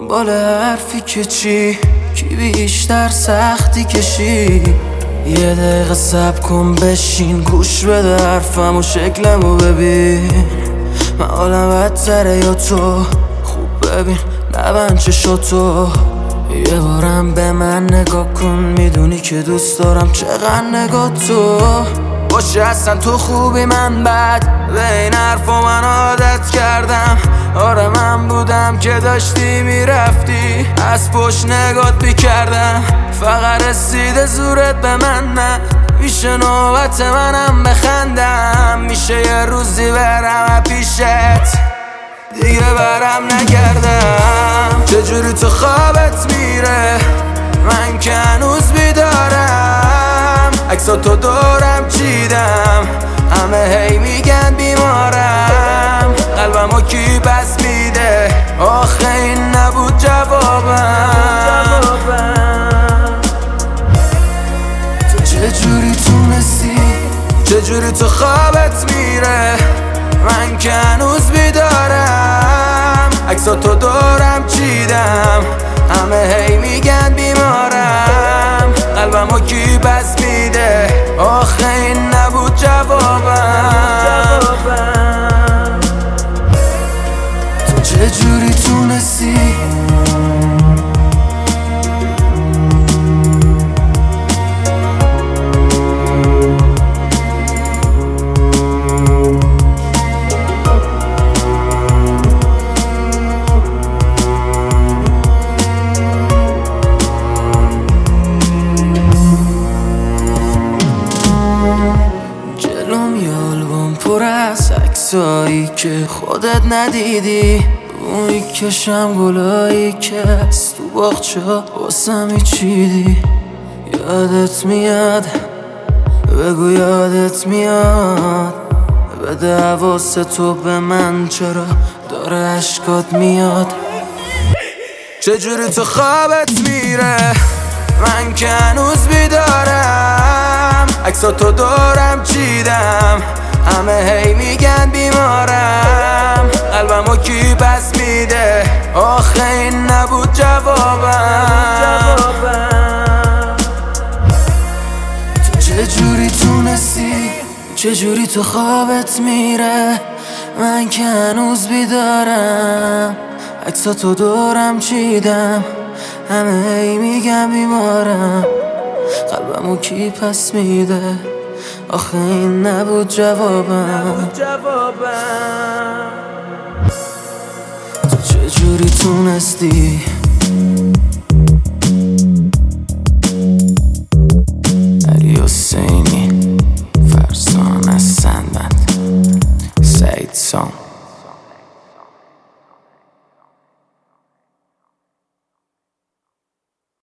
دنبال حرفی که چی کی بیشتر سختی کشی. یه دقیقه صبر کن بشین گوش بده حرفم و شکلمو ببین. من حالم بدتره یا تو؟ خوب ببین نبند چشاتو. یه بارم به من نگاه کن میدونی که دوست دارم چقدر نگاه تو باشه. اصلا تو خوبی من بد به این حرفا من عادت کردم. آره من بودم که داشتی میرفتی از پشت نگات میکردم. فقط رسیده زورت به من نه میشه نوبت منم بخندم. میشه یه روزی برم پیشت دیگه برم نگردم. چجوری تو خوابت میره من که هنوز بیدارم. عکساتو دورم چیدم همه هی میگن بیمارم. قلبمو کی پس میده آخه این نبود جوابم. تو چجوری تونستی چجوری تو خوابت میره من که هنوز بیدارم. عکساتو دورم چیدم همه هی میگن بیمارم. قلبمو کی پس میده آخه این نبود جوابم. تو چجوری تونستی پر از عکسایی که خودت ندیدی. اونی کشم گلایی که از تو باغچه واسم چیدی. یادت میاد بگو یادت میاد بده حواس تو به من چرا داره عشقات میاد. چجوری تو خوابت میره من که هنوز بیدارم. عکساتو دورم چیدم همه هی میگن بیمارم. قلبمو کی پس میده آخه این نبود جوابم. تو چجوری تونستی چجوری تو خوابت میره من که هنوز بیدارم. عکساتو دورم چیدم همه هی میگن بیمارم. قلبمو کی پس میده آخه این نبود جوابم. تو چجوری تونستی علی حسینی فرزان از سندبند سعید سام